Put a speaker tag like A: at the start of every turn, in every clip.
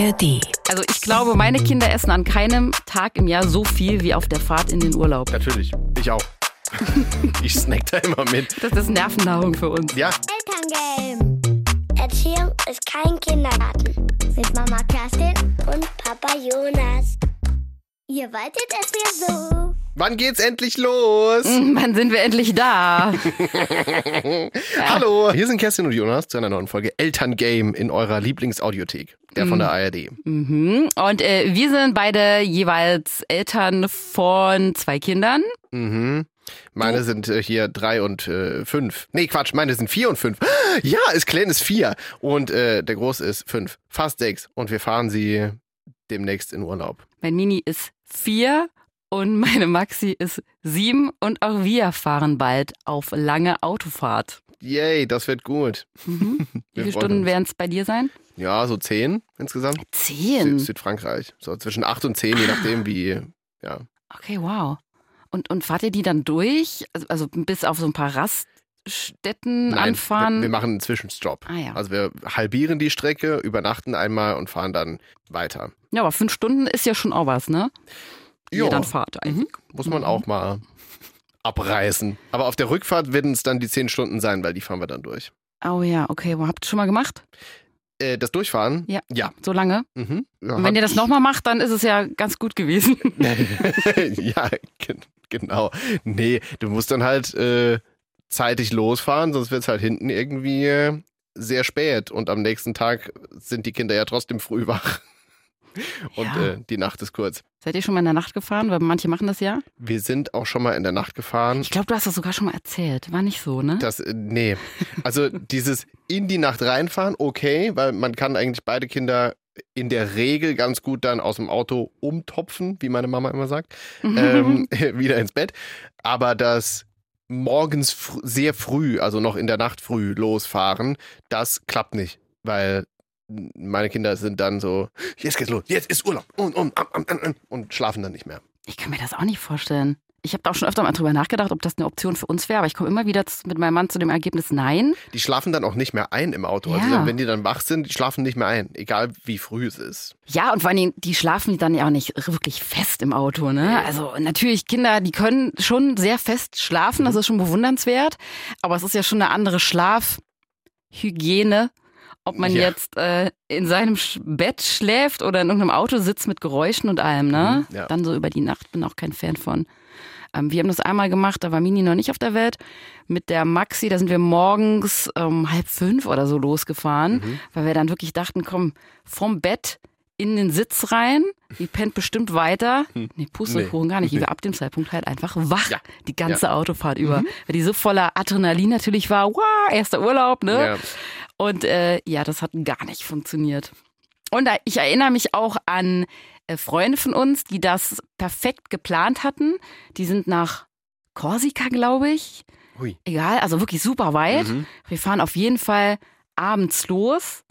A: ARD.
B: Also ich glaube, meine Kinder essen an keinem Tag im Jahr so viel wie auf der Fahrt in den Urlaub.
C: Natürlich, ich auch. Ich snack da immer mit.
B: Das ist Nervennahrung für uns.
C: Ja.
D: Elterngame. Erziehung ist kein Kindergarten. Mit Mama Kerstin und Papa Jonas. Ihr wolltet es ja so.
C: Wann geht's endlich los?
B: Wann sind wir endlich da?
C: Hallo, hier sind Kerstin und Jonas zu einer neuen Folge Elterngame in eurer Lieblingsaudiothek, der von der ARD.
B: Und wir sind beide jeweils Eltern von 2 Kindern.
C: Meine sind hier 3 und 5. Nee, Quatsch, meine sind 4 und 5. Ja, ist klein ist 4 und der Große ist 5, fast 6 und wir fahren sie demnächst in Urlaub.
B: Mein Mini ist 4 und meine Maxi ist 7 und auch wir fahren bald auf lange Autofahrt.
C: Yay, das wird gut.
B: Wie viele Stunden werden es bei dir sein?
C: Ja, so 10 insgesamt.
B: 10?
C: Südfrankreich. So zwischen 8 und 10, je nachdem wie, ja.
B: Okay, wow. Und fahrt ihr die dann durch? Also bis auf so ein paar Raststätten anfahren?
C: Wir machen einen Zwischenstopp.
B: Ah, ja.
C: Also wir halbieren die Strecke, übernachten einmal und fahren dann weiter.
B: Ja, aber 5 Stunden ist ja schon auch was, ne? Die ihr dann fahrt eigentlich.
C: Muss man auch mal abreißen. Aber auf der Rückfahrt werden es dann die 10 Stunden sein, weil die fahren wir dann durch.
B: Oh ja, okay. Habt ihr schon mal gemacht?
C: Das Durchfahren?
B: Ja.
C: Ja.
B: So lange?
C: Mhm. Ja,
B: Und wenn ihr das nochmal macht, dann ist es ja ganz gut gewesen.
C: Ja, genau. Nee, du musst dann halt zeitig losfahren, sonst wird es halt hinten irgendwie sehr spät. Und am nächsten Tag sind die Kinder ja trotzdem früh wach. Und die Nacht ist kurz.
B: Seid ihr schon mal in der Nacht gefahren? Weil manche machen das ja.
C: Wir sind auch schon mal in der Nacht gefahren.
B: Ich glaube, du hast das sogar schon mal erzählt. War nicht so, ne?
C: Nee. Also dieses in die Nacht reinfahren, okay, weil man kann eigentlich beide Kinder in der Regel ganz gut dann aus dem Auto umtopfen, wie meine Mama immer sagt, wieder ins Bett. Aber das morgens sehr früh, also noch in der Nacht früh losfahren, das klappt nicht, weil meine Kinder sind dann so, jetzt geht's los, jetzt ist Urlaub und schlafen dann nicht mehr.
B: Ich kann mir das auch nicht vorstellen. Ich habe da auch schon öfter mal drüber nachgedacht, ob das eine Option für uns wäre, aber ich komme immer wieder mit meinem Mann zu dem Ergebnis, nein.
C: Die schlafen dann auch nicht mehr ein im Auto.
B: Ja.
C: Also wenn die dann wach sind, die schlafen nicht mehr ein, egal wie früh es ist.
B: Ja, und vor allem, die schlafen dann ja auch nicht wirklich fest im Auto, ne? Also natürlich, Kinder, die können schon sehr fest schlafen, das ist schon bewundernswert, aber es ist ja schon eine andere Schlafhygiene, ob man jetzt in seinem Bett schläft oder in irgendeinem Auto sitzt mit Geräuschen und allem, ne?
C: Ja.
B: Dann so über die Nacht, bin auch kein Fan von. Wir haben das einmal gemacht, da war Mini noch nicht auf der Welt. Mit der Maxi, da sind wir morgens 4:30 oder so losgefahren, weil wir dann wirklich dachten, komm, vom Bett in den Sitz rein, die pennt bestimmt weiter. Nee, Pustekuchen gar nicht. Die war ab dem Zeitpunkt halt einfach wach, die ganze Autofahrt über. Weil die so voller Adrenalin natürlich war, wow, erster Urlaub, ne?
C: Ja.
B: Und das hat gar nicht funktioniert. Und ich erinnere mich auch an Freunde von uns, die das perfekt geplant hatten. Die sind nach Korsika, glaube ich.
C: Hui.
B: Egal, also wirklich super weit. Wir fahren auf jeden Fall abends los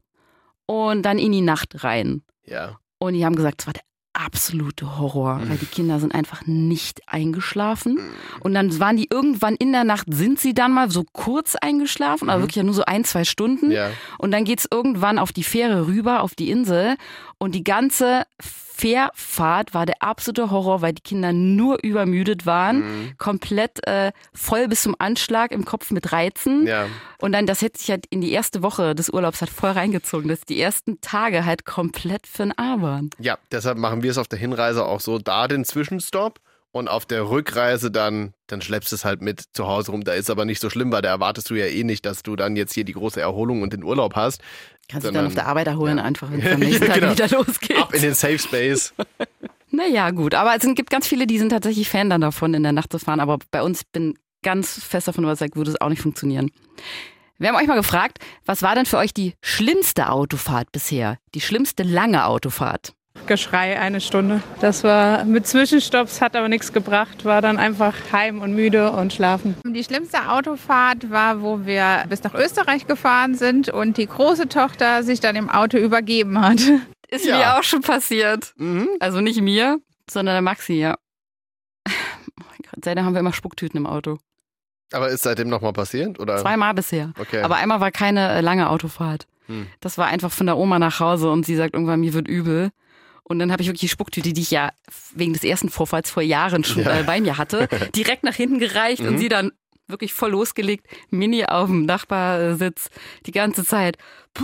B: und dann in die Nacht rein.
C: Ja.
B: Und die haben gesagt, es war der absolute Horror, weil die Kinder sind einfach nicht eingeschlafen. Und dann waren die irgendwann in der Nacht, sind sie dann mal so kurz eingeschlafen, aber wirklich ja nur so 1-2 Stunden.
C: Ja.
B: Und dann geht's irgendwann auf die Fähre rüber, auf die Insel. Und die ganze Fährfahrt war der absolute Horror, weil die Kinder nur übermüdet waren, komplett voll bis zum Anschlag im Kopf mit Reizen.
C: Ja.
B: Und dann, das hätte sich halt in die erste Woche des Urlaubs halt voll reingezogen, dass die ersten Tage halt komplett für den A waren.
C: Ja, deshalb machen wir es auf der Hinreise auch so, da den Zwischenstopp und auf der Rückreise dann schleppst du es halt mit zu Hause rum. Da ist aber nicht so schlimm, weil da erwartest du ja eh nicht, dass du dann jetzt hier die große Erholung und den Urlaub hast.
B: Kannst du dann auf der Arbeit erholen, einfach, wenn es am nächsten
C: Ja,
B: Tag
C: genau.
B: wieder losgeht.
C: Ab in den Safe Space.
B: Naja, gut. Aber es gibt ganz viele, die sind tatsächlich Fan dann davon, in der Nacht zu fahren. Aber bei uns, ich bin ganz fest davon überzeugt, würde es auch nicht funktionieren. Wir haben euch mal gefragt, was war denn für euch die schlimmste Autofahrt bisher? Die schlimmste lange Autofahrt?
E: Geschrei 1 Stunde. Das war mit Zwischenstopps, hat aber nichts gebracht, war dann einfach heim und müde und schlafen.
F: Die schlimmste Autofahrt war, wo wir bis nach Österreich gefahren sind und die große Tochter sich dann im Auto übergeben hat.
B: Ist mir auch schon passiert. Also nicht mir, sondern der Maxi, ja. Oh mein Gott, seitdem haben wir immer Spucktüten im Auto.
C: Aber ist seitdem nochmal passiert? Oder?
B: 2-mal bisher.
C: Okay.
B: Aber einmal war keine lange Autofahrt. Das war einfach von der Oma nach Hause und sie sagt irgendwann, mir wird übel. Und dann habe ich wirklich die Spucktüte, die ich ja wegen des ersten Vorfalls vor Jahren schon bei mir hatte, direkt nach hinten gereicht und sie dann wirklich voll losgelegt, Mini auf dem Nachbarsitz, die ganze Zeit. Die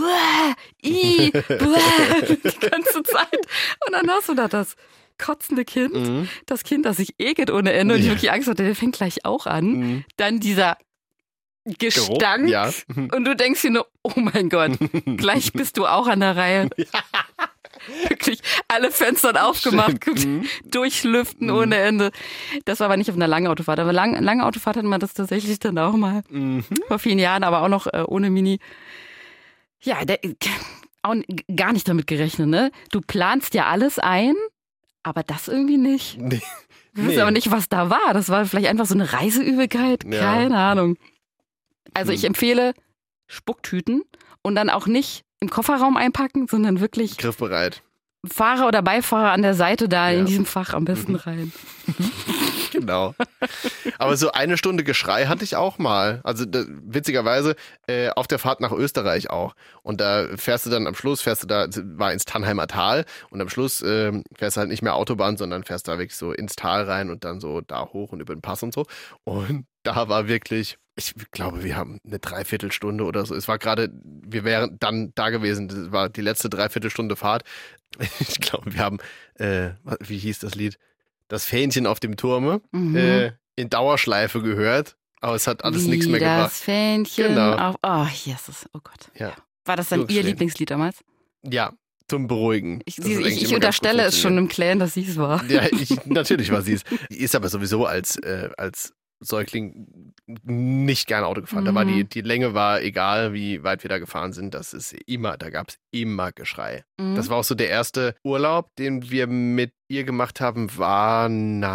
B: ganze Zeit. Und dann hast du da das kotzende Kind, das Kind, das sich ekelt ohne Ende und die wirklich Angst hatte, der fängt gleich auch an. Dann dieser Gestank.
C: Geruch, ja.
B: Und du denkst dir nur, oh mein Gott, gleich bist du auch an der Reihe. Wirklich alle Fenster aufgemacht, durchlüften ohne Ende. Das war aber nicht auf einer langen Autofahrt. Aber lange Autofahrt hatten wir das tatsächlich dann auch mal. Vor vielen Jahren, aber auch noch ohne Mini. Ja, auch gar nicht damit gerechnet, ne? Du planst ja alles ein, aber das irgendwie nicht.
C: Nee.
B: Wir wissen aber nicht, was da war. Das war vielleicht einfach so eine Reiseübelkeit. Keine Ahnung. Also ich empfehle Spucktüten und dann auch nicht im Kofferraum einpacken, sondern wirklich
C: griffbereit.
B: Fahrer oder Beifahrer an der Seite da in diesem Fach am besten rein.
C: Genau. Aber so 1 Stunde Geschrei hatte ich auch mal. Also witzigerweise auf der Fahrt nach Österreich auch. Und da fährst du dann am Schluss, war ins Tannheimer Tal und am Schluss fährst du halt nicht mehr Autobahn, sondern fährst da wirklich so ins Tal rein und dann so da hoch und über den Pass und so. Und da war wirklich, ich glaube, wir haben eine Dreiviertelstunde oder so. Es war gerade, wir wären dann da gewesen. Das war die letzte Dreiviertelstunde Fahrt. Ich glaube, wir haben, wie hieß das Lied? Das Fähnchen auf dem Turme in Dauerschleife gehört. Aber es hat alles nichts mehr gebracht.
B: Das Fähnchen auf, oh Jesus, oh Gott.
C: Ja.
B: War das dann Ihr Lieblingslied damals?
C: Ja, zum Beruhigen.
B: Ich unterstelle es schon im Clan, dass sie es war.
C: Ja, natürlich war sie es. Die ist aber sowieso als Säugling nicht gerne Auto gefahren. Da war die Länge war egal, wie weit wir da gefahren sind. Da gab es immer Geschrei. Das war auch so der erste Urlaub, den wir mit ihr gemacht haben, war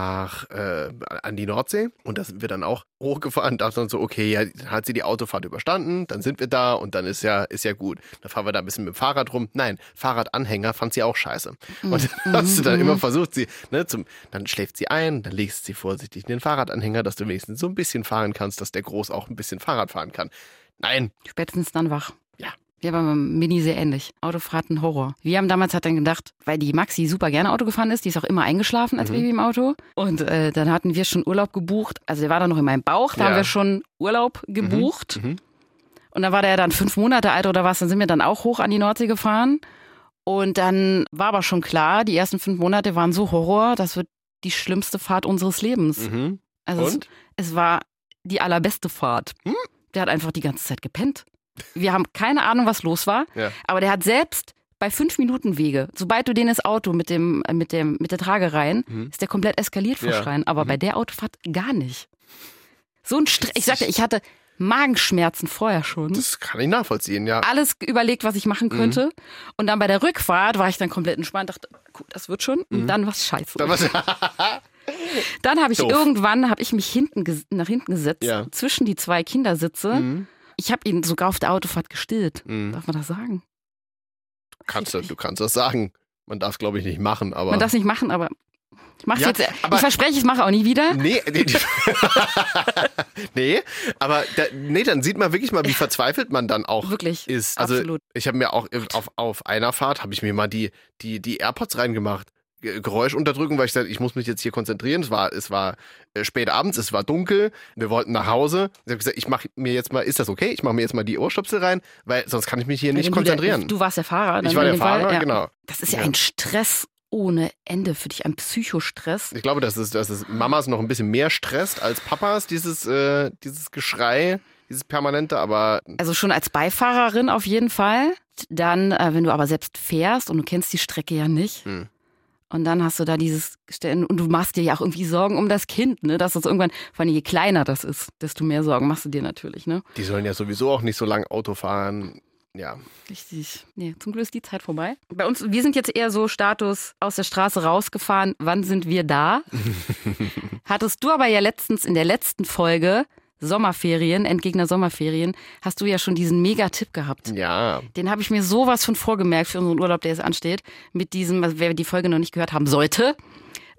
C: an die Nordsee. Und da sind wir dann auch hochgefahren. Dachten dann so, okay, ja, dann hat sie die Autofahrt überstanden, dann sind wir da und dann ist ja gut. Dann fahren wir da ein bisschen mit dem Fahrrad rum. Nein, Fahrradanhänger fand sie auch scheiße. Und dann hast du dann immer versucht, sie, dann schläft sie ein, dann legst du sie vorsichtig in den Fahrradanhänger, dass du wenigstens so ein bisschen fahren kannst, dass der Groß auch ein bisschen Fahrrad fahren kann. Nein.
B: Spätestens dann wach.
C: Ja.
B: Wir waren beim Mini sehr ähnlich. Autofahrten Horror. Wir haben damals dann gedacht, weil die Maxi super gerne Auto gefahren ist, die ist auch immer eingeschlafen als Baby im Auto. Und dann hatten wir schon Urlaub gebucht. Also der war dann noch in meinem Bauch, da haben wir schon Urlaub gebucht. Und dann war der dann 5 Monate alt oder was, dann sind wir dann auch hoch an die Nordsee gefahren. Und dann war aber schon klar, die ersten 5 Monate waren so Horror, das wird die schlimmste Fahrt unseres Lebens. Also es war die allerbeste Fahrt. Der hat einfach die ganze Zeit gepennt. Wir haben keine Ahnung, was los war, aber der hat selbst bei 5 Minuten Wege, sobald du den ins Auto mit der Trage rein, ist der komplett eskaliert vor Schreien. Aber bei der Autofahrt gar nicht. So ein Stress. Ich sagte, ich hatte Magenschmerzen vorher schon.
C: Das kann ich nachvollziehen, ja.
B: Alles überlegt, was ich machen könnte. Und dann bei der Rückfahrt war ich dann komplett entspannt, dachte, gut, das wird schon. Und dann was scheiße. Dann habe ich mich nach hinten gesetzt, zwischen die 2 Kindersitze. Ich habe ihn sogar auf der Autofahrt gestillt. Darf man das sagen?
C: Du kannst das sagen. Man darf es, glaube ich, nicht machen. Aber
B: man darf es nicht machen, aber ich mache jetzt. Ich verspreche, ich mache auch nie wieder.
C: Nee, dann sieht man wirklich mal, wie verzweifelt man dann auch
B: wirklich,
C: ist. Also
B: absolut.
C: Ich habe mir auch auf einer Fahrt, habe ich mir mal die AirPods reingemacht. Geräuschunterdrückung, weil ich sagte, ich muss mich jetzt hier konzentrieren. Es war spät abends, es war dunkel, wir wollten nach Hause. Ich habe gesagt, ich mache mir jetzt mal, ist das okay? Ich mache mir jetzt mal die Ohrstöpsel rein, weil sonst kann ich mich hier nicht konzentrieren.
B: Du warst der Fahrer.
C: Ich war der Fahrer, genau.
B: Das ist ja ein Stress ohne Ende für dich, ein Psychostress.
C: Ich glaube, dass es Mamas noch ein bisschen mehr stresst als Papas, dieses Geschrei, dieses permanente, aber... Also
B: schon als Beifahrerin auf jeden Fall. Dann, wenn du aber selbst fährst und du kennst die Strecke ja nicht, und dann hast du da dieses Stellen und du machst dir ja auch irgendwie Sorgen um das Kind, ne? Dass das irgendwann, vor allem je kleiner das ist, desto mehr Sorgen machst du dir natürlich, ne?
C: Die sollen ja sowieso auch nicht so lang Auto fahren. Ja.
B: Richtig. Nee, zum Glück ist die Zeit vorbei. Bei uns, wir sind jetzt eher so Status aus der Straße rausgefahren. Wann sind wir da? Hattest du aber ja letztens in der letzten Folge Sommerferien, Endgegner Sommerferien, hast du ja schon diesen Mega-Tipp gehabt.
C: Ja.
B: Den habe ich mir sowas von vorgemerkt für unseren Urlaub, der jetzt ansteht. Mit diesem, also wer die Folge noch nicht gehört haben sollte,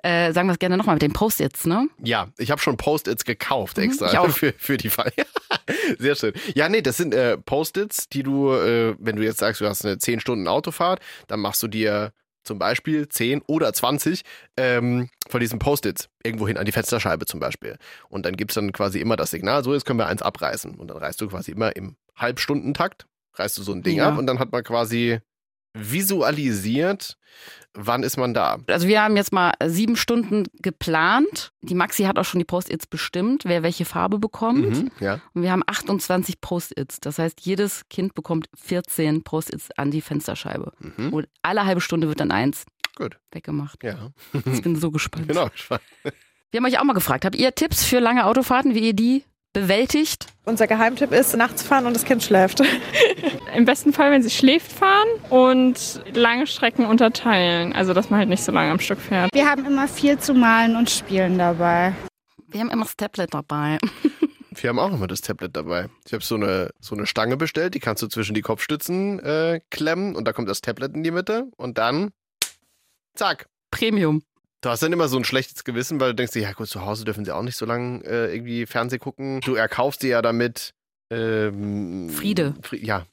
B: sagen wir es gerne nochmal mit den Post-its, ne?
C: Ja, ich habe schon Post-its gekauft extra
B: ich auch.
C: für die Fall. Sehr schön. Ja, nee, das sind Post-its, die du, wenn du jetzt sagst, du hast eine 10 Stunden Autofahrt, dann machst du dir zum Beispiel 10 oder 20 von diesen Post-its irgendwo hin an die Fensterscheibe zum Beispiel. Und dann gibt's dann quasi immer das Signal, so jetzt können wir eins abreißen. Und dann reißt du quasi immer im Halbstundentakt, reißt du so ein Ding ab und dann hat man quasi visualisiert, wann ist man da.
B: Also wir haben jetzt mal 7 Stunden geplant. Die Maxi hat auch schon die Post-its bestimmt, wer welche Farbe bekommt.
C: Ja.
B: Und wir haben 28 Post-its. Das heißt, jedes Kind bekommt 14 Post-its an die Fensterscheibe. Und alle halbe Stunde wird dann eins weggemacht.
C: Ja.
B: Ich bin so gespannt.
C: Genau.
B: Wir haben euch auch mal gefragt, habt ihr Tipps für lange Autofahrten, wie ihr die bewältigt?
A: Unser Geheimtipp ist, nachts fahren und das Kind schläft.
E: Im besten Fall, wenn sie schläft, fahren und lange Strecken unterteilen. Also, dass man halt nicht so lange am Stück fährt.
G: Wir haben immer viel zu malen und spielen dabei.
B: Wir haben immer das Tablet dabei.
C: Wir haben auch immer das Tablet dabei. Ich habe so eine Stange bestellt, die kannst du zwischen die Kopfstützen klemmen und da kommt das Tablet in die Mitte und dann zack.
B: Premium.
C: Du hast dann immer so ein schlechtes Gewissen, weil du denkst dir, ja gut, zu Hause dürfen sie auch nicht so lange irgendwie Fernsehen gucken. Du erkaufst dir ja damit
B: Friede.
C: Ja.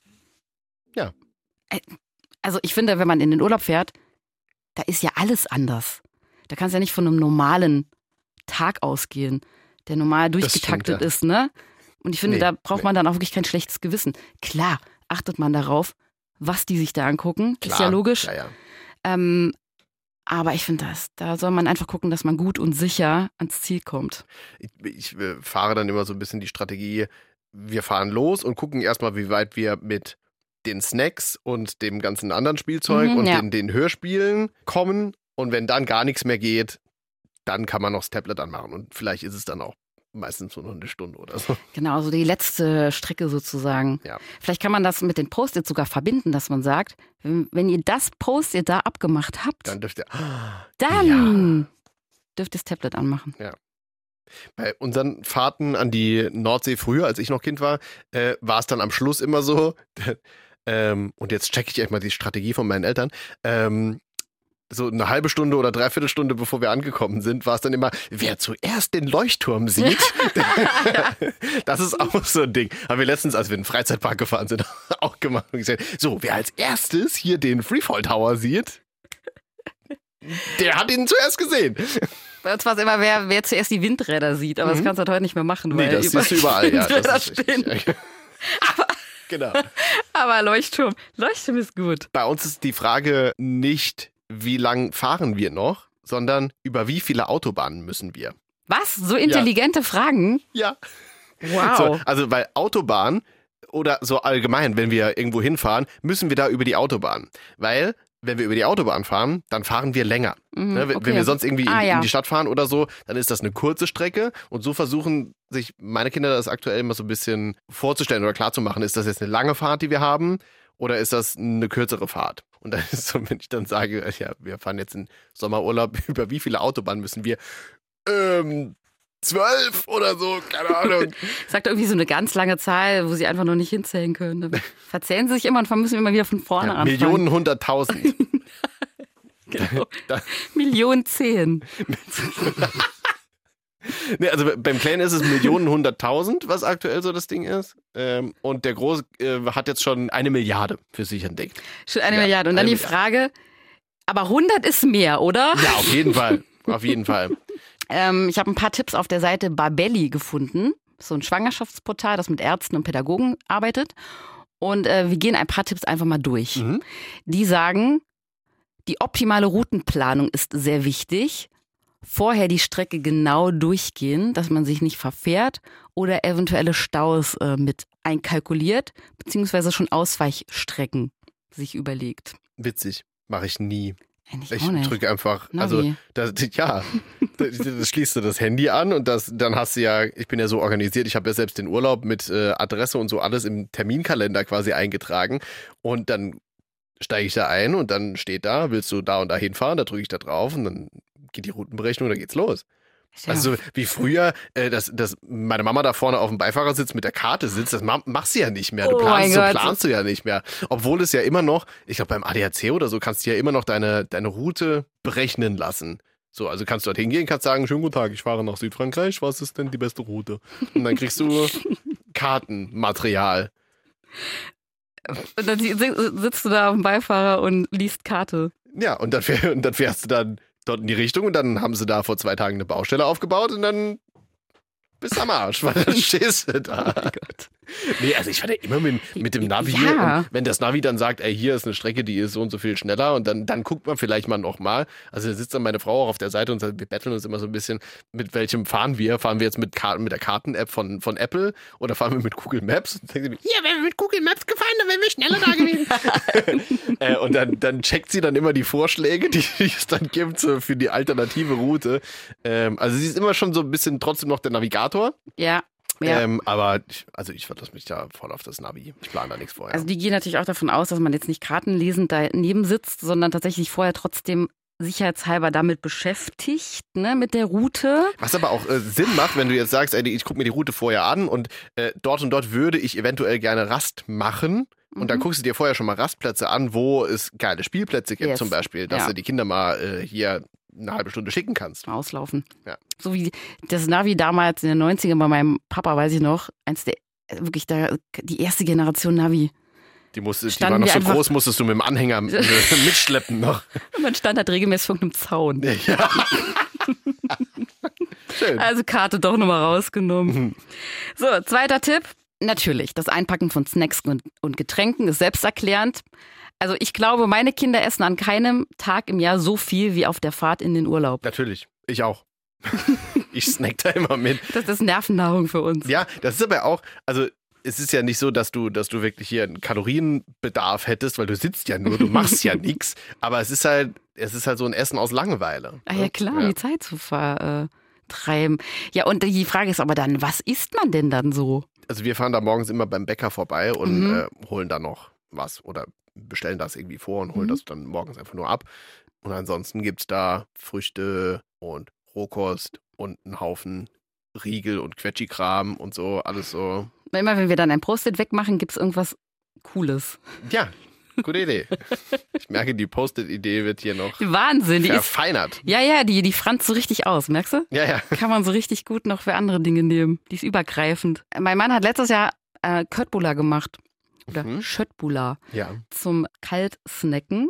B: Also ich finde, wenn man in den Urlaub fährt, da ist ja alles anders. Da kannst du ja nicht von einem normalen Tag ausgehen, der normal durchgetaktet
C: stimmt, ja.
B: ist, ne? Und ich finde, da braucht man dann auch wirklich kein schlechtes Gewissen. Klar, achtet man darauf, was die sich da angucken.
C: Klar.
B: Ist ja logisch.
C: Ja.
B: Aber ich finde, da soll man einfach gucken, dass man gut und sicher ans Ziel kommt.
C: Ich fahre dann immer so ein bisschen die Strategie, wir fahren los und gucken erstmal, wie weit wir mit den Snacks und dem ganzen anderen Spielzeug und den Hörspielen kommen. Und wenn dann gar nichts mehr geht, dann kann man noch das Tablet anmachen. Und vielleicht ist es dann auch meistens so noch eine Stunde oder so.
B: Genau, so die letzte Strecke sozusagen.
C: Ja.
B: Vielleicht kann man das mit den Post-its sogar verbinden, dass man sagt, wenn ihr das Post-it da abgemacht habt,
C: Dann dürft ihr...
B: dürft ihr das Tablet anmachen.
C: Ja. Bei unseren Fahrten an die Nordsee früher, als ich noch Kind war, war es dann am Schluss immer so, und jetzt checke ich echt mal die Strategie von meinen Eltern, so eine halbe Stunde oder 3/4 Stunde, bevor wir angekommen sind, war es dann immer, wer zuerst den Leuchtturm sieht, das ist auch so ein Ding. Haben wir letztens, als wir in den Freizeitpark gefahren sind, auch gemacht und gesagt, so, wer als erstes hier den Freefall Tower sieht, der hat ihn zuerst gesehen.
B: Bei uns war es immer, wer zuerst die Windräder sieht, aber das kannst du halt heute nicht mehr machen, weil
C: das siehst du überall, ja. Das ist
B: stehen.
C: richtig. Genau.
B: Aber Leuchtturm ist gut.
C: Bei uns ist die Frage nicht, wie lang fahren wir noch, sondern über wie viele Autobahnen müssen wir?
B: Was? So intelligente Fragen?
C: Ja.
B: Wow.
C: So, also bei Autobahn oder so allgemein, wenn wir irgendwo hinfahren, müssen wir da über die Autobahn. Weil, wenn wir über die Autobahn fahren, dann fahren wir länger. Ne? Wenn wir sonst irgendwie in die Stadt fahren oder so, dann ist das eine kurze Strecke. Und so versuchen sich meine Kinder das aktuell immer so ein bisschen vorzustellen oder klarzumachen. Ist das jetzt eine lange Fahrt, die wir haben? Oder ist das eine kürzere Fahrt? Und dann ist so, wenn ich dann sage, ja, wir fahren jetzt in Sommerurlaub, über wie viele Autobahnen müssen wir? 12 oder so, keine Ahnung.
B: Sagt irgendwie so eine ganz lange Zahl, wo sie einfach noch nicht hinzählen können. Dann verzählen sie sich immer und müssen immer wieder von vorne anfangen.
C: Millionen, 100.000.
B: Genau. Millionen 10.
C: Nee, also beim Kleinen ist es Millionen 100.000, was aktuell so das Ding ist. Und der Große hat jetzt schon 1 Milliarde für sich entdeckt.
B: Schon 1 Milliarde. Und dann die Frage, aber 100 ist mehr, oder?
C: Ja, auf jeden Fall. Auf jeden Fall.
B: Ich habe ein paar Tipps auf der Seite Barbelli gefunden. So ein Schwangerschaftsportal, das mit Ärzten und Pädagogen arbeitet. Und wir gehen ein paar Tipps einfach mal durch. Die sagen, die optimale Routenplanung ist sehr wichtig. Vorher die Strecke genau durchgehen, dass man sich nicht verfährt oder eventuelle Staus mit einkalkuliert, beziehungsweise schon Ausweichstrecken sich überlegt.
C: Witzig. Mache ich nie. Ich
B: auch nicht.
C: drücke einfach,
B: Navi.
C: also das schließt du das Handy an und dann hast du ja, ich bin ja so organisiert, ich habe ja selbst den Urlaub mit Adresse und so alles im Terminkalender quasi eingetragen und dann steige ich da ein und dann steht da, willst du da und da hinfahren, da drücke ich da drauf und dann geht die Routenberechnung, dann geht's los. Ja. Also wie früher, dass meine Mama da vorne auf dem Beifahrersitz mit der Karte sitzt, das machst du ja nicht mehr. Du planst du ja nicht mehr. Obwohl es ja immer noch, ich glaube beim ADAC oder so kannst du ja immer noch deine Route berechnen lassen. So, also kannst du dort hingehen, kannst sagen, schönen guten Tag, ich fahre nach Südfrankreich, was ist denn die beste Route? Und dann kriegst du Kartenmaterial.
B: Und dann sitzt du da auf dem Beifahrer und liest Karte.
C: Ja, und dann fährst du dann dort in die Richtung und dann haben sie da vor 2 Tagen eine Baustelle aufgebaut und dann bist du am Arsch, weil dann stehst du da.
B: Oh Gott.
C: Nee, also ich fahre ja immer mit dem Navi
B: Ja.
C: hier und wenn das Navi dann sagt, ey, hier ist eine Strecke, die ist so und so viel schneller und dann guckt man vielleicht mal nochmal. Also da sitzt dann meine Frau auch auf der Seite und sagt, wir betteln uns immer so ein bisschen, mit welchem fahren wir? Fahren wir jetzt mit der Karten-App von Apple oder fahren wir mit Google Maps? Und dann sagt sie, ja, wenn wir mit Google Maps gefahren, dann wären wir schneller da gewesen. Und dann checkt sie dann immer die Vorschläge, die es dann gibt für die alternative Route. Also sie ist immer schon so ein bisschen trotzdem noch der Navigator.
B: Ja. Ja.
C: Aber ich verlasse mich da voll auf das Navi. Ich plane da nichts vorher.
B: Also die gehen natürlich auch davon aus, dass man jetzt nicht kartenlesend daneben sitzt, sondern tatsächlich vorher trotzdem sicherheitshalber damit beschäftigt, ne, mit der Route.
C: Was aber auch Sinn macht, wenn du jetzt sagst, ey, ich gucke mir die Route vorher an und dort und dort würde ich eventuell gerne Rast machen. Und dann guckst du dir vorher schon mal Rastplätze an, wo es geile Spielplätze gibt zum Beispiel, dass du die Kinder mal hier eine halbe Stunde schicken kannst.
B: Auslaufen.
C: Ja.
B: So wie das Navi damals in den 90ern bei meinem Papa, weiß ich noch, die erste Generation Navi.
C: Die war noch so groß, musstest du mit dem Anhänger mitschleppen noch.
B: Und man stand halt regelmäßig vor einem Zaun.
C: Ja. Schön.
B: Also Karte doch nochmal rausgenommen. So, zweiter Tipp. Natürlich, das Einpacken von Snacks und Getränken ist selbsterklärend. Also ich glaube, meine Kinder essen an keinem Tag im Jahr so viel wie auf der Fahrt in den Urlaub.
C: Natürlich, ich auch. Ich snack da immer mit.
B: Das ist Nervennahrung für uns.
C: Ja, das ist aber auch, also es ist ja nicht so, dass du wirklich hier einen Kalorienbedarf hättest, weil du sitzt ja nur, du machst ja nichts. Aber es ist halt so ein Essen aus Langeweile.
B: Ah ja klar, die Zeit zu vertreiben. Ja, und die Frage ist aber dann, was isst man denn dann so?
C: Also wir fahren da morgens immer beim Bäcker vorbei und holen da noch was oder bestellen das irgendwie vor und holen das dann morgens einfach nur ab. Und ansonsten gibt es da Früchte und Rohkost und einen Haufen Riegel und Quetschi-Kram und so, alles so.
B: Immer wenn wir dann ein Post-it wegmachen, gibt es irgendwas Cooles.
C: Ja, gute Idee. Ich merke, die Post-it-Idee wird hier noch
B: Wahnsinn,
C: verfeinert.
B: Die franzt so richtig aus, merkst du?
C: Ja.
B: Kann man so richtig gut noch für andere Dinge nehmen. Die ist übergreifend. Mein Mann hat letztes Jahr Köttbullar gemacht. Oder Schöttbullar.
C: Ja.
B: Zum Kaltsnacken.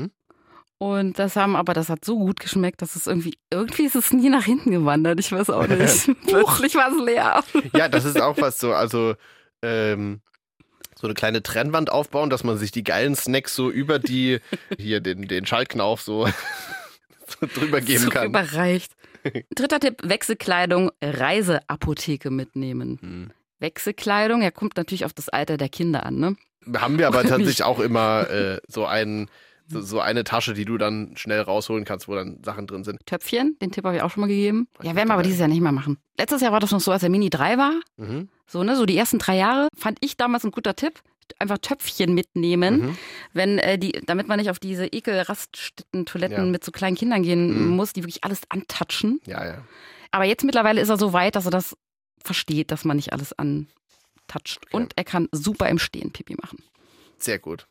B: Und das hat so gut geschmeckt, dass es irgendwie ist es nie nach hinten gewandert. Ich weiß auch nicht. Plötzlich war es leer.
C: Ja, das ist auch was so, also so eine kleine Trennwand aufbauen, dass man sich die geilen Snacks so über den Schaltknauf so drüber geben kann.
B: Überreicht. Dritter Tipp, Wechselkleidung, Reiseapotheke mitnehmen. Wechselkleidung, kommt natürlich auf das Alter der Kinder an, ne?
C: Haben wir aber tatsächlich auch immer so eine Tasche, die du dann schnell rausholen kannst, wo dann Sachen drin sind.
B: Töpfchen, den Tipp habe ich auch schon mal gegeben. Ja, werden wir aber dieses Jahr nicht mehr machen. Letztes Jahr war das noch so, als der Mini 3 war. So die ersten 3 Jahre. Fand ich damals ein guter Tipp. Einfach Töpfchen mitnehmen, damit man nicht auf diese Ekel-Raststätten-Toiletten mit so kleinen Kindern gehen muss, die wirklich alles antatschen.
C: Ja.
B: Aber jetzt mittlerweile ist er so weit, dass er das versteht, dass man nicht alles antatscht. Okay. Und er kann super im Stehen Pipi machen.
C: Sehr gut.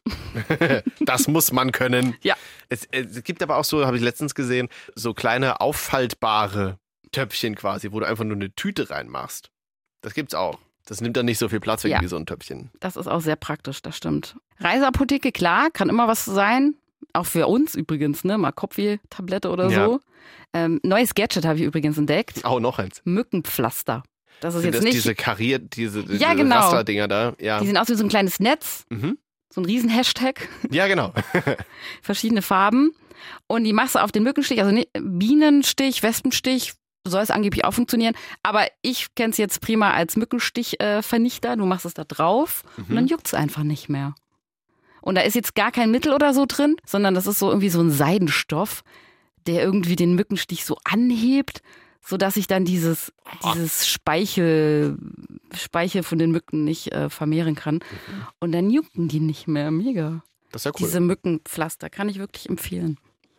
C: Das muss man können.
B: Ja.
C: Es gibt aber auch so, habe ich letztens gesehen, so kleine auffaltbare Töpfchen quasi, wo du einfach nur eine Tüte reinmachst. Das gibt's auch. Das nimmt dann nicht so viel Platz weg wie so ein Töpfchen.
B: Das ist auch sehr praktisch, das stimmt. Reiseapotheke, klar, kann immer was sein. Auch für uns übrigens, ne? Mal Kopfweh-Tablette oder so. Neues Gadget habe ich übrigens entdeckt.
C: Oh, noch eins.
B: Mückenpflaster. Das ist
C: Sind
B: jetzt nicht...
C: diese
B: genau.
C: Rasterdinger da. Ja.
B: Die sehen aus wie so ein kleines Netz. So ein Riesen-Hashtag.
C: Ja, genau.
B: Verschiedene Farben. Und die machst du auf den Mückenstich, also Bienenstich, Wespenstich, soll es angeblich auch funktionieren. Aber ich kenne es jetzt prima als Mückenstichvernichter. Du machst es da drauf und dann juckt es einfach nicht mehr. Und da ist jetzt gar kein Mittel oder so drin, sondern das ist so irgendwie so ein Seidenstoff, der irgendwie den Mückenstich so anhebt, sodass sich dann dieses Speichel von den Mücken nicht vermehren kann. Und dann jucken die nicht mehr. Mega.
C: Das ist ja cool.
B: Diese Mückenpflaster kann ich wirklich empfehlen.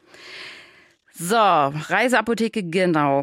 B: So, Reiseapotheke, genau.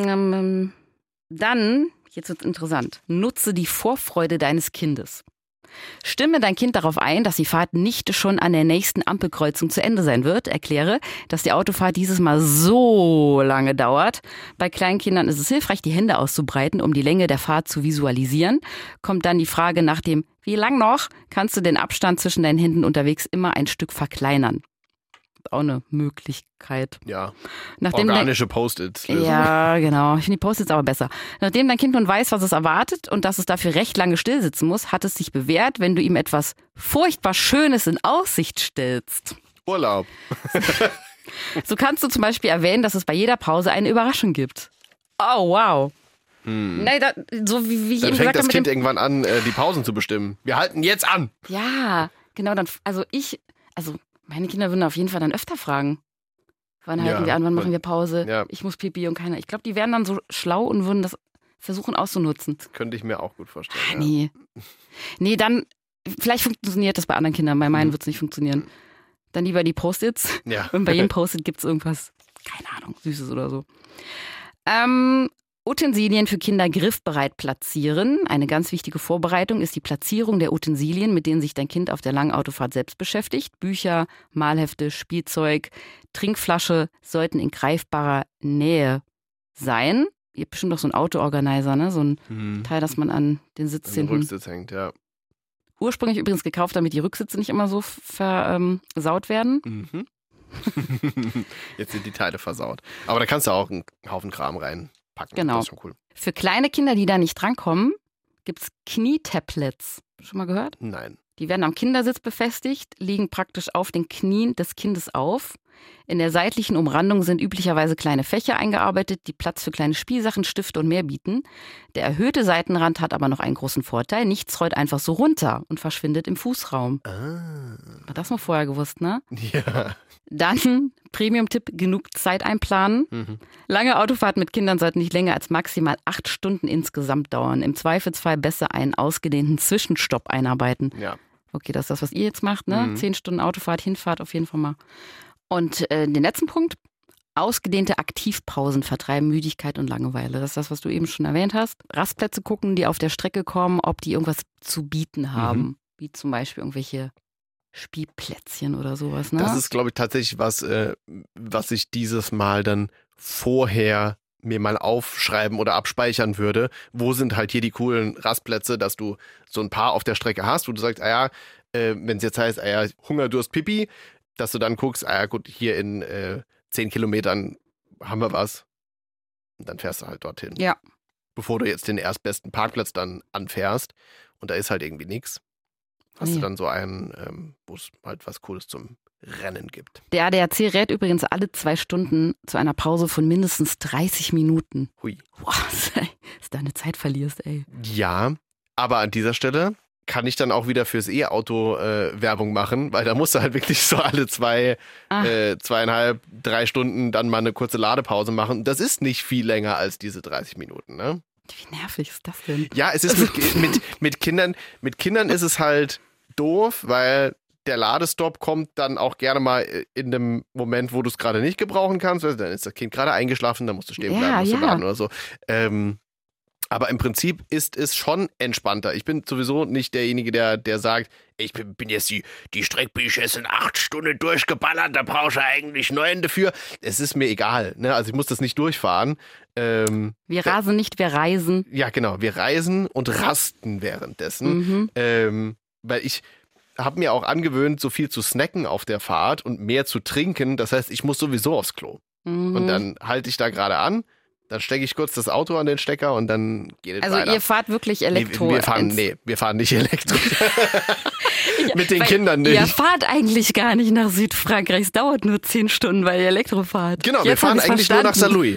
B: Dann, jetzt wird's interessant, nutze die Vorfreude deines Kindes. Stimme dein Kind darauf ein, dass die Fahrt nicht schon an der nächsten Ampelkreuzung zu Ende sein wird. Erkläre, dass die Autofahrt dieses Mal so lange dauert. Bei kleinen Kindern ist es hilfreich, die Hände auszubreiten, um die Länge der Fahrt zu visualisieren. Kommt dann die Frage nach dem wie lang noch, kannst du den Abstand zwischen deinen Händen unterwegs immer ein Stück verkleinern. Auch eine Möglichkeit.
C: Ja,
B: Nachdem
C: organische Post-its.
B: Ja, genau. Ich finde die Post-its aber besser. Nachdem dein Kind nun weiß, was es erwartet und dass es dafür recht lange stillsitzen muss, hat es sich bewährt, wenn du ihm etwas furchtbar Schönes in Aussicht stellst.
C: Urlaub.
B: So kannst du zum Beispiel erwähnen, dass es bei jeder Pause eine Überraschung gibt. Oh, wow. Nein, so wie ich
C: Dann
B: eben
C: fängt
B: gesagt
C: das
B: habe.
C: Kind irgendwann an, die Pausen zu bestimmen. Wir halten jetzt an.
B: Ja, genau. Meine Kinder würden auf jeden Fall dann öfter fragen. Wann halten wir an, wann machen wir Pause?
C: Ja.
B: Ich muss Pipi und keiner. Ich glaube, die wären dann so schlau und würden das versuchen auszunutzen.
C: Das könnte ich mir auch gut vorstellen. Ja.
B: Nee. Nee, dann, vielleicht funktioniert das bei anderen Kindern, bei meinen wird es nicht funktionieren. Dann lieber die Post-its.
C: Ja.
B: Und bei jedem Post-it gibt es irgendwas, keine Ahnung, Süßes oder so. Utensilien für Kinder griffbereit platzieren. Eine ganz wichtige Vorbereitung ist die Platzierung der Utensilien, mit denen sich dein Kind auf der langen Autofahrt selbst beschäftigt. Bücher, Malhefte, Spielzeug, Trinkflasche sollten in greifbarer Nähe sein. Ihr habt bestimmt doch so einen Autoorganizer, ne? So ein Teil, das man an den Sitz
C: An den
B: hinten...
C: Rücksitz hängt, ja.
B: Ursprünglich übrigens gekauft, damit die Rücksitze nicht immer so versaut werden.
C: Mhm. Jetzt sind die Teile versaut. Aber da kannst du auch einen Haufen Kram reinpacken.
B: Genau.
C: Das ist schon cool.
B: Für kleine Kinder, die da nicht drankommen, gibt es Knietablets. Schon mal gehört?
C: Nein.
B: Die werden am Kindersitz befestigt, liegen praktisch auf den Knien des Kindes auf. In der seitlichen Umrandung sind üblicherweise kleine Fächer eingearbeitet, die Platz für kleine Spielsachen, Stifte und mehr bieten. Der erhöhte Seitenrand hat aber noch einen großen Vorteil. Nichts rollt einfach so runter und verschwindet im Fußraum. Hat das noch vorher gewusst, ne?
C: Ja.
B: Dann, Premium-Tipp, genug Zeit einplanen. Lange Autofahrten mit Kindern sollten nicht länger als maximal 8 Stunden insgesamt dauern. Im Zweifelsfall besser einen ausgedehnten Zwischenstopp einarbeiten.
C: Ja.
B: Okay, das ist das, was ihr jetzt macht, ne? 10 Stunden Autofahrt, Hinfahrt auf jeden Fall mal. Und den letzten Punkt, ausgedehnte Aktivpausen vertreiben Müdigkeit und Langeweile. Das ist das, was du eben schon erwähnt hast. Rastplätze gucken, die auf der Strecke kommen, ob die irgendwas zu bieten haben. Wie zum Beispiel irgendwelche Spielplätzchen oder sowas. Ne?
C: Das ist, glaube ich, tatsächlich was ich dieses Mal dann vorher mir mal aufschreiben oder abspeichern würde. Wo sind halt hier die coolen Rastplätze, dass du so ein paar auf der Strecke hast, wo du sagst, wenn es jetzt heißt, Hunger, Durst, Pipi, dass du dann guckst, gut, hier in 10 Kilometern haben wir was. Und dann fährst du halt dorthin.
B: Ja.
C: Bevor du jetzt den erstbesten Parkplatz dann anfährst und da ist halt irgendwie nichts, hast du dann so einen, wo es halt was Cooles zum Rennen gibt.
B: Der ADAC rät übrigens alle 2 Stunden zu einer Pause von mindestens 30 Minuten.
C: Hui.
B: Boah, dass du deine Zeit verlierst, ey.
C: Ja, aber an dieser Stelle kann ich dann auch wieder fürs E-Auto Werbung machen, weil da musst du halt wirklich so alle 2,5, 3 Stunden dann mal eine kurze Ladepause machen. Das ist nicht viel länger als diese 30 Minuten, ne?
B: Wie nervig ist das denn?
C: Ja, es ist mit Kindern ist es halt doof, weil der Ladestopp kommt dann auch gerne mal in dem Moment, wo du es gerade nicht gebrauchen kannst. Also dann ist das Kind gerade eingeschlafen, dann musst du stehen bleiben, musst du laden oder so. Aber im Prinzip ist es schon entspannter. Ich bin sowieso nicht derjenige, der sagt, ich bin jetzt die Strecke bin ich jetzt in 8 Stunden durchgeballert, da brauchst du eigentlich 9 dafür. Es ist mir egal, ne? Also ich muss das nicht durchfahren.
B: Wir rasen nicht, wir reisen.
C: Ja, genau. Wir reisen und rasten währenddessen. Weil ich habe mir auch angewöhnt, so viel zu snacken auf der Fahrt und mehr zu trinken. Das heißt, ich muss sowieso aufs Klo. Und dann halte ich da gerade an. Dann stecke ich kurz das Auto an den Stecker und dann geht es weiter.
B: Also ihr fahrt wirklich Elektro?
C: Wir fahren nicht Elektro. Mit den Kindern nicht.
B: Ihr fahrt eigentlich gar nicht nach Südfrankreich. Es dauert nur 10 Stunden, weil ihr Elektro fahrt.
C: Genau, wir fahren eigentlich nur nach Saint-Louis.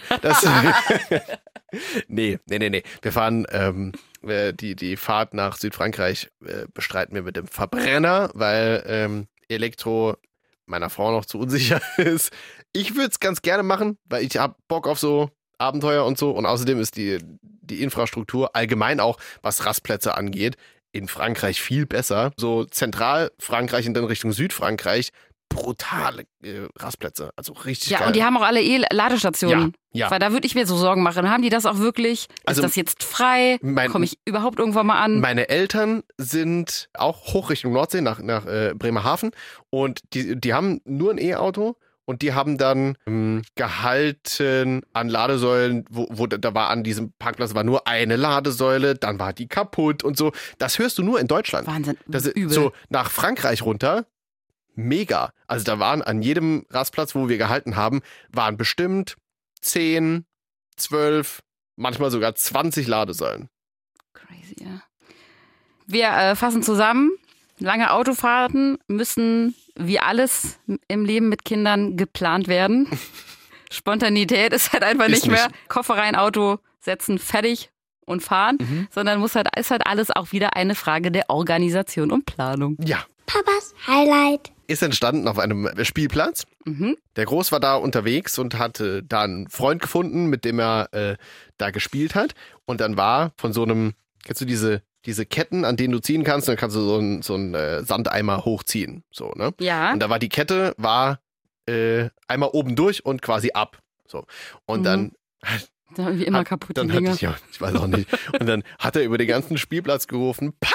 C: Nee. Wir fahren die Fahrt nach Südfrankreich bestreiten wir mit dem Verbrenner, weil Elektro meiner Frau noch zu unsicher ist. Ich würde es ganz gerne machen, weil ich habe Bock auf so Abenteuer und so. Und außerdem ist die Infrastruktur allgemein auch, was Rastplätze angeht, in Frankreich viel besser. So Zentralfrankreich und dann Richtung Südfrankreich, brutale Rastplätze. Also richtig geil.
B: Ja, und die haben auch alle E-Ladestationen.
C: Ja.
B: Weil da würde ich mir so Sorgen machen. Haben die das auch wirklich?
C: Also,
B: ist das jetzt frei? Komme ich überhaupt irgendwann mal an?
C: Meine Eltern sind auch hoch Richtung Nordsee, nach Bremerhaven. Und die haben nur ein E-Auto. Und die haben dann gehalten an Ladesäulen, wo da war an diesem Parkplatz war nur eine Ladesäule, dann war die kaputt und so. Das hörst du nur in Deutschland.
B: Wahnsinn,
C: das ist
B: übel.
C: so nach Frankreich runter, mega. Also da waren an jedem Rastplatz, wo wir gehalten haben, waren bestimmt 10, 12, manchmal sogar 20 Ladesäulen.
B: Crazy, ja. Wir fassen zusammen. Lange Autofahrten müssen, wie alles im Leben mit Kindern, geplant werden. Spontanität ist halt einfach nicht mehr Koffer rein, Auto setzen, fertig und fahren, sondern ist halt alles auch wieder eine Frage der Organisation und Planung.
C: Ja.
D: Papas Highlight.
C: Ist entstanden auf einem Spielplatz. Der Groß war da unterwegs und hatte da einen Freund gefunden, mit dem er da gespielt hat. Und dann war von so einem, kennst du diese Ketten, an denen du ziehen kannst, dann kannst du so einen Sandeimer hochziehen. So, ne?
B: Ja.
C: Und da war die Kette, einmal oben durch und quasi ab. So. Und dann.
B: Wie immer kaputt,
C: dann
B: die Dinger.
C: ich weiß auch nicht. Und dann hat er über den ganzen Spielplatz gerufen, Papa!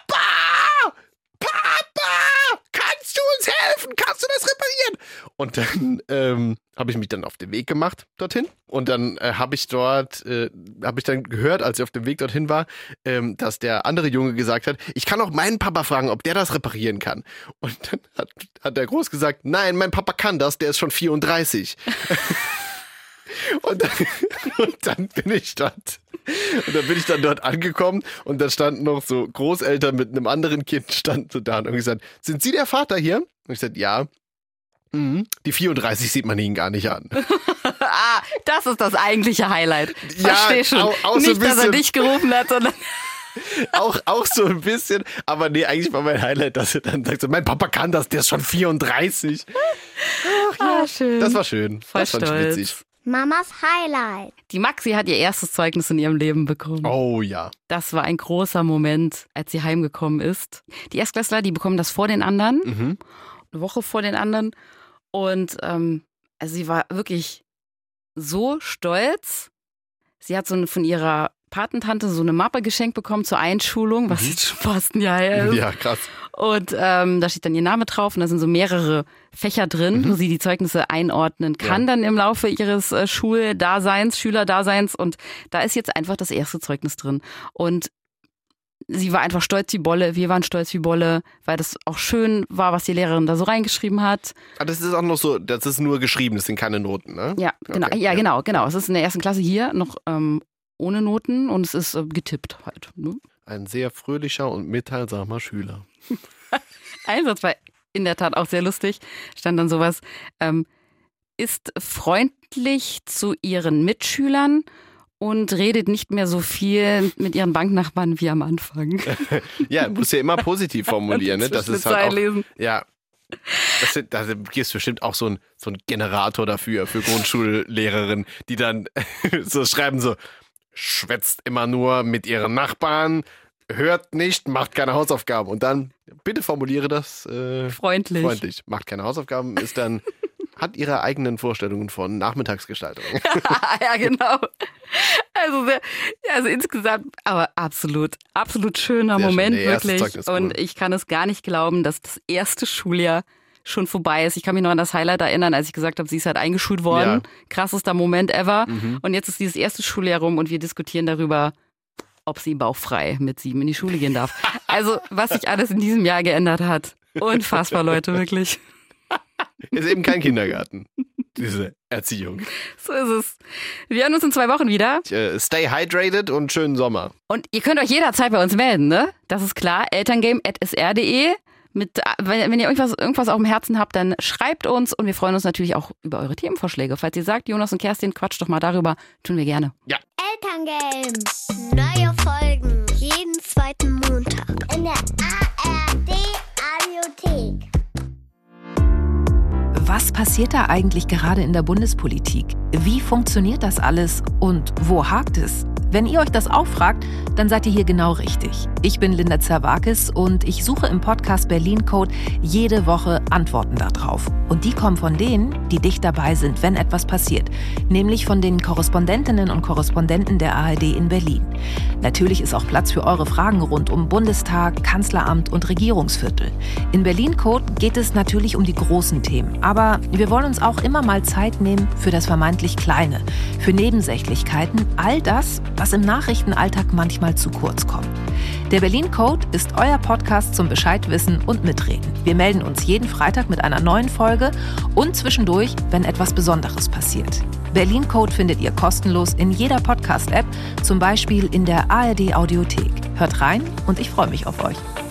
C: Kannst du uns helfen? Kannst du das reparieren? Und dann habe ich mich dann auf den Weg gemacht dorthin. Und dann habe ich dann gehört, als ich auf dem Weg dorthin war, dass der andere Junge gesagt hat, ich kann auch meinen Papa fragen, ob der das reparieren kann. Und dann hat der Groß gesagt, nein, mein Papa kann das, der ist schon 34. Und dann bin ich dort. Und dann bin ich dann dort angekommen und da standen noch so Großeltern mit einem anderen Kind standen so da und haben gesagt, sind Sie der Vater hier? Und ich sagte, ja. Die 34 sieht man Ihnen gar nicht an.
B: Das ist das eigentliche Highlight. Versteh schon.
C: Auch
B: nicht,
C: so ein
B: dass er dich gerufen hat, sondern...
C: Auch so ein bisschen, aber nee, eigentlich war mein Highlight, dass er dann sagt, so, mein Papa kann das, der ist schon 34. Ach ja,
B: schön.
C: Das war schön.
B: Voll
C: das fand ich
B: stolz.
C: witzig.
D: Mamas Highlight.
B: Die Maxi hat ihr erstes Zeugnis in ihrem Leben bekommen.
C: Oh ja.
B: Das war ein großer Moment, als sie heimgekommen ist. Die Erstklässler, die bekommen das vor den anderen, eine Woche vor den anderen. Und also sie war wirklich so stolz. Sie hat von ihrer Patentante so eine Mappe geschenkt bekommen zur Einschulung, was jetzt schon fast ein Jahr her ist.
C: Ja, krass.
B: Und da steht dann ihr Name drauf und da sind so mehrere Fächer drin, wo sie die Zeugnisse einordnen kann dann im Laufe ihres Schülerdaseins. Und da ist jetzt einfach das erste Zeugnis drin. Und sie war einfach stolz wie Bolle, wir waren stolz wie Bolle, weil das auch schön war, was die Lehrerin da so reingeschrieben hat.
C: Aber das ist auch noch so, das ist nur geschrieben, das sind keine Noten, ne?
B: Ja, genau.
C: Okay.
B: Ja, genau. Es ist in der ersten Klasse hier noch ohne Noten und es ist getippt halt. Ne?
C: Ein sehr fröhlicher und mitteilsamer Schüler.
B: Ein Satz war in der Tat auch sehr lustig. Stand dann sowas, ist freundlich zu ihren Mitschülern und redet nicht mehr so viel mit ihren Banknachbarn wie am Anfang.
C: Ja, musst ja immer positiv formulieren, ne? Das ist halt auch,
B: lesen.
C: ja. Da gibt es bestimmt auch so ein Generator dafür, für Grundschullehrerinnen, die dann so schreiben so, schwätzt immer nur mit ihren Nachbarn, hört nicht, macht keine Hausaufgaben. Und dann, bitte formuliere das freundlich. Macht keine Hausaufgaben, ist dann, hat ihre eigenen Vorstellungen von Nachmittagsgestaltung.
B: Ja, genau. Also insgesamt, aber absolut schöner
C: Sehr
B: Moment,
C: schön.
B: wirklich.
C: Zeugnis, cool.
B: Und ich kann es gar nicht glauben, dass das erste Schuljahr schon vorbei ist. Ich kann mich noch an das Highlight erinnern, als ich gesagt habe, sie ist halt eingeschult worden. Ja. Krassester Moment ever. Und jetzt ist dieses erste Schuljahr rum und wir diskutieren darüber, ob sie bauchfrei mit 7 in die Schule gehen darf. Also, was sich alles in diesem Jahr geändert hat. Unfassbar, Leute, wirklich.
C: Ist eben kein Kindergarten, diese Erziehung.
B: So ist es. Wir hören uns in 2 Wochen wieder.
C: Stay hydrated und schönen Sommer.
B: Und ihr könnt euch jederzeit bei uns melden, ne? Das ist klar. elterngame@sr.de. Wenn ihr irgendwas auf dem Herzen habt, dann schreibt uns und wir freuen uns natürlich auch über eure Themenvorschläge. Falls ihr sagt, Jonas und Kerstin, quatscht doch mal darüber, tun wir gerne.
C: Ja.
D: Elterngame. Neue Folgen. Jeden zweiten Montag. In der ARD Audiothek.
H: Was passiert da eigentlich gerade in der Bundespolitik? Wie funktioniert das alles und wo hakt es? Wenn ihr euch das auch fragt, dann seid ihr hier genau richtig. Ich bin Linda Zerwakis und ich suche im Podcast Berlin Code jede Woche Antworten darauf. Und die kommen von denen, die dicht dabei sind, wenn etwas passiert. Nämlich von den Korrespondentinnen und Korrespondenten der ARD in Berlin. Natürlich ist auch Platz für eure Fragen rund um Bundestag, Kanzleramt und Regierungsviertel. In Berlin Code geht es natürlich um die großen Themen. Aber wir wollen uns auch immer mal Zeit nehmen für das vermeintlich Kleine, für Nebensächlichkeiten, all das, was im Nachrichtenalltag manchmal zu kurz kommt. Der Berlin Code ist euer Podcast zum Bescheidwissen und Mitreden. Wir melden uns jeden Freitag mit einer neuen Folge und zwischendurch, wenn etwas Besonderes passiert. Berlin Code findet ihr kostenlos in jeder Podcast-App, zum Beispiel in der ARD Audiothek. Hört rein und ich freue mich auf euch.